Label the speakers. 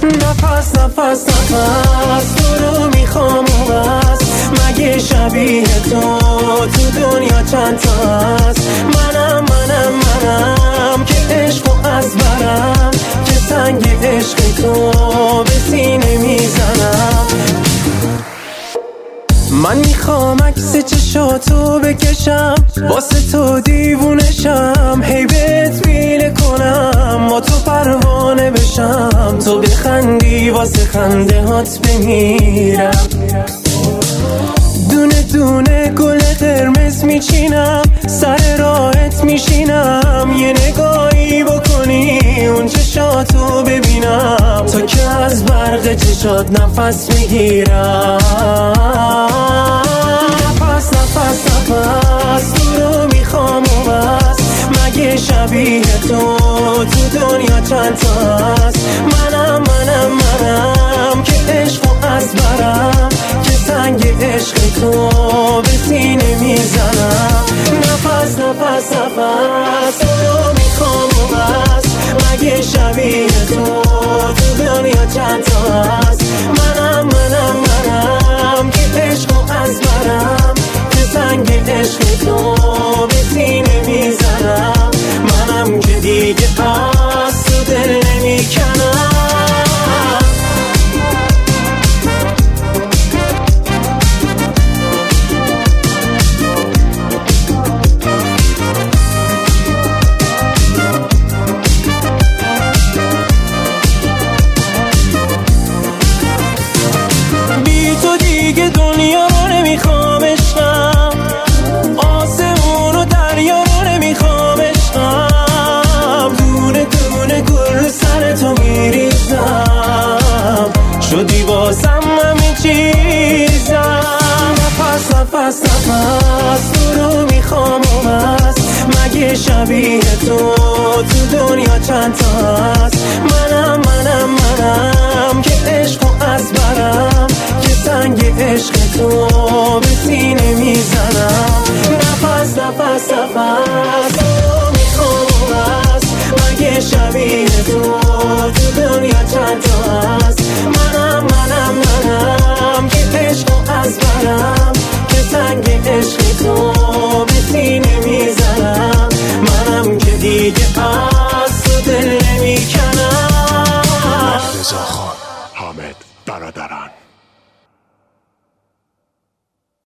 Speaker 1: نفس نفس نفس تو رو میخوام و بس. مگه شبیه تو دنیا چند تا هست؟ منم که عشق و از برم، که سنگ عشق تو به سینه میزنم. من میخوام عکس چشاتو بکشم، واسه تو دیوونشم، هی بهت میله کنم، با تو پروانه بشم، تو بخندی واسه خنده هات بمیرم. دونه دونه گل قرمز میچینم، سر راهت میشینم، یه نگاهی بکنی اون چشاتو ببینم، تا که از برق چشات نفس میگیرم. نفس نفس نفس تو رو میخوام و بس. مگه شبیه تو دنیا چند تا هست؟ منم که عشق و از برم، که سنگ عشق تو به سینه میزنم. نفس نفس نفس تو رو میخوام و بس. مگه شبیه تو دنیا چند تا هست؟ منم که عشق و از برم، که سنگ عشق تو به سینه میزنم. منم که دیگه از تو دل نمیکنم. بی تو دیگه دنیا رو نمیخوام عشقم، آسمون و دریا رو نمیخوام عشقم، دونه دونه گل رو سر تو میریزم، شدی بازم همه چیزم. نفس نفس نفس تو رو میخوام و بس. مگه شبیه تو دنیا چند تا هست؟ منم که عشق و از برم، که سنگ عشق تو به سینه میزنم. نفس نفس نفس